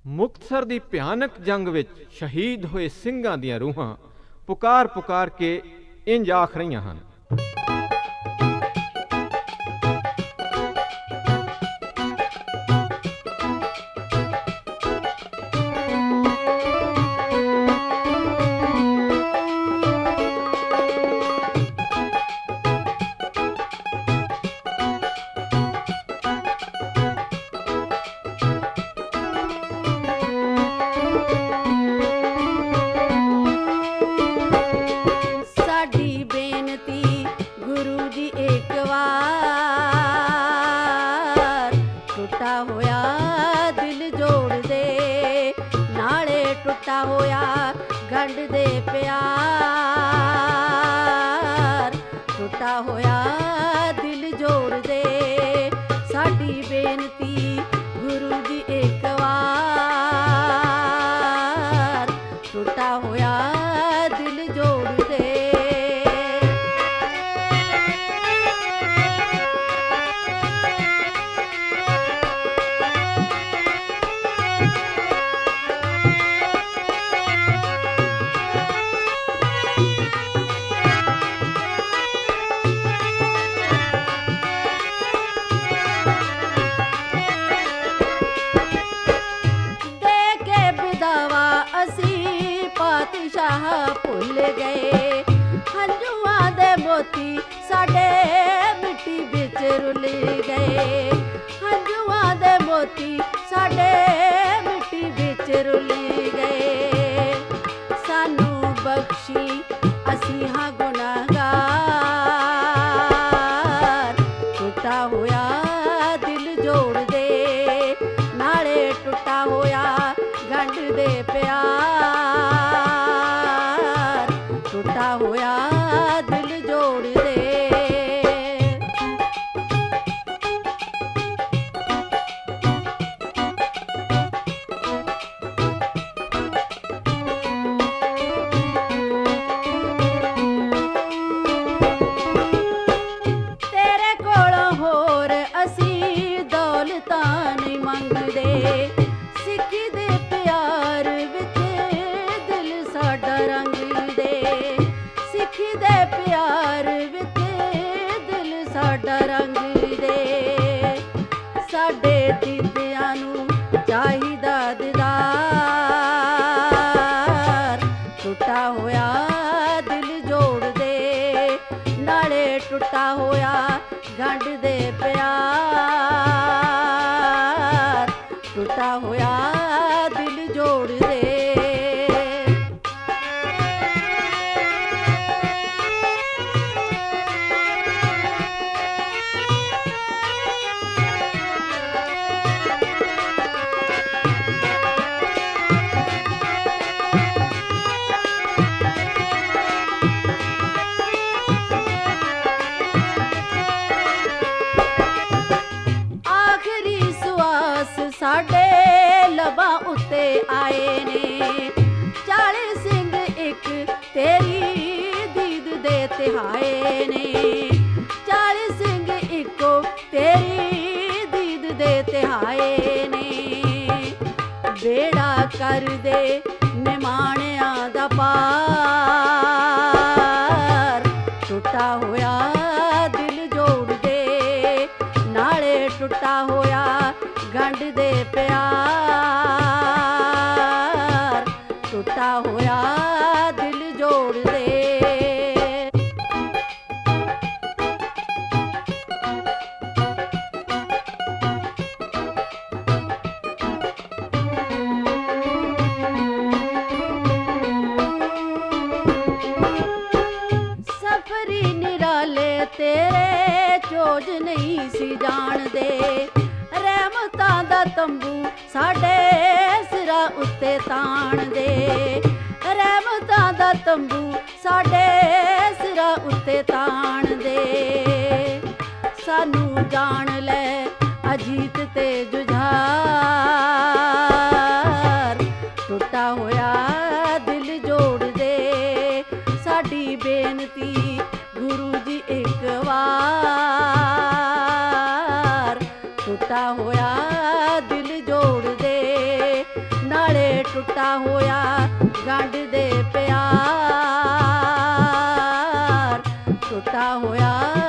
ਮੁਕਤਸਰ ਦੀ ਭਿਆਨਕ ਜੰਗ ਵਿੱਚ ਸ਼ਹੀਦ ਹੋਏ ਸਿੰਘਾਂ ਦੀਆਂ ਰੂਹਾਂ ਪੁਕਾਰ ਪੁਕਾਰ ਕੇ ਇੰਜ ਆਖ ਰਹੀਆਂ ਹਨ। ਟੁੱਟਾ ਹੋਇਆ ਗੰਢ ਦੇ ਪਿਆਰ, ਟੁੱਟਾ ਹੋਇਆ ਦਿਲ ਜੋੜਦੇ। ਸਾਡੀ ਬੇਨਤੀ ਗੁਰੂ ਜੀ ਇੱਕ ਵਾਰ, ਟੁੱਟਾ ਹੋਇਆ ਦਿਲ ਜੋੜਦੇ। ਪਾਤਸ਼ਾਹ ਭੁੱਲ ਗਏ ਹੰਝੂਆਂ ਦੇ ਮੋਤੀ ਸਾਡੇ ਮਿੱਟੀ ਵਿੱਚ ਰੁਲ ਗਏ। ਹੰਝੂਆਂ ਦੇ ਮੋਤੀ ਸਾਡੇ ਮਿੱਟੀ ਵਿੱਚ ਰੁਲ ਗਏ। ਸਾਨੂੰ ਬਖਸ਼ੀ ਅਸੀਂ ਹਾਂ ਗੁਨਾਹਗਾਰ, ਟੁੱਟਾ ਹੋਇਆ ਦਿਲ ਜੋੜਦੇ। ਨਾਲੇ ਟੁੱਟਾ ਹੋਇਆ ਗੰਢ ਦੇ ਪਿਆਰ, ਟੁੱਟਾ ਹੋਇਆ ਦਿਲ ਜੋੜਦੇ। ਤੇਰੇ ਕੋਲੋਂ ਹੋਰ ਅਸੀਂ ਦੌਲਤਾਂ ਨਹੀਂ ਮੰਗਦੇ। ਸਿੱਖੀ ਦੇ ਪਿਆਰ ਵਿੱਚ ਦਿਲ ਸਾਡਾ ਰੰਗ ਦੇ। ਸਿੱਖੀ ਦੇ ਪਿਆਰ ਵਿੱਚ ਦਿਲ ਸਾਡਾ ਰੰਗ ਦੇ। ਸਾਡੇ ਦੀਦਿਆਂ ਨੂੰ ਚਾਹੀਦਾ ਦੀਦਾਰ, ਟੁੱਟਾ ਹੋਇਆ ਦਿਲ ਜੋੜਦੇ। ਨਾਲੇ ਟੁੱਟਾ ਹੋਇਆ ਗੰਢ ਦੇ ਪਿਆਰ, ਟੁੱਟਾ ਹੋਇਆ ਦਿਲ ਜੋੜਦੇ। ਸਾਡੇ ਲਬਾਂ ਉੱਤੇ ਆਏ ਨੇ 40 ਸਿੰਘ ਇੱਕ ਤੇਰੀ ਦੀਦ ਦੇ ਤਿਹਾਏ ਨੇ। 40 ਸਿੰਘ ਇੱਕੋ ਤੇਰੀ ਦੀਦ ਦੇ ਤਿਹਾਏ ਨੇ। ਬੇੜਾ ਕਰਦੇ ਨਿਮਾਣਿਆਂ ਦਾ ਪਾਰ, ਟੁੱਟਾ ਹੋਇਆ ਦਿਲ ਜੋੜਦੇ। ਨਾਲੇ ਟੁੱਟਾ ਹੋਇਆ ਗੰਢ ਦੇ ਪਿਆਰ, ਟੁੱਟਾ ਹੋਇਆ ਦਿਲ ਜੋੜਦੇ। ਸਫਰੀ ਨਿਰਾਲੇ ਤੇਰੇ ਚੋਜ ਨਹੀਂ ਸੀ ਜਾਣਦੇ। ਰਹਿਮਤਾਂ ਦਾ ਤੰਬੂ ਸਾਡੇ ਸਿਰਾਂ ਉੱਤੇ ਤਾਣ ਦੇ। ਰਹਿਮਤਾਂ ਦਾ ਤੰਬੂ ਸਾਡੇ ਸਿਰਾਂ ਉੱਤੇ ਤਾਣ ਦੇ। ਸਾਨੂੰ ਜਾਣ ਲੈ ਅਜੀਤ ਤੇ ਜੁਝਾਰ, ਟੁੱਟਾ ਹੋਇਆ ਦਿਲ ਜੋੜਦੇ। ਸਾਡੀ ਬੇਨਤੀ ਗੁਰੂ ਜੀ ਇੱਕ ਵਾਰ, ਟੁੱਟਾ ਹੋਇਆ ਦਿਲ ਜੋੜਦੇ। ਟੁੱਟਾ ਹੋਇਆ ਗੰਢ ਦੇ ਪਿਆਰ, ਟੁੱਟਾ ਹੋਇਆ